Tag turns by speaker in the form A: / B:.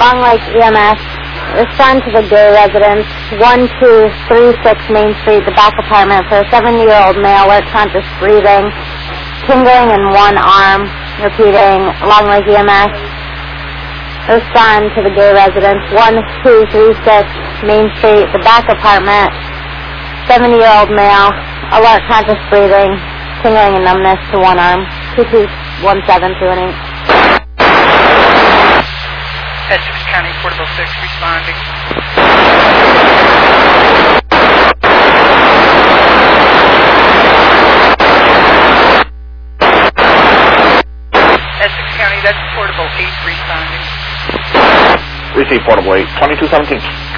A: Long Lake EMS, respond to the gay residence, 1236 Main Street, the back apartment, for a 70-year-old male, alert conscious breathing, tingling in one arm. Repeating, Long Lake EMS, respond to the gay residence, 1236 Main Street, the back apartment, 70-year-old male, alert conscious breathing, tingling and numbness to one arm. 2217-218.
B: Essex County, Portable 6, responding. Essex County, that's Portable 8, responding.
C: Receive Portable 8, 2217.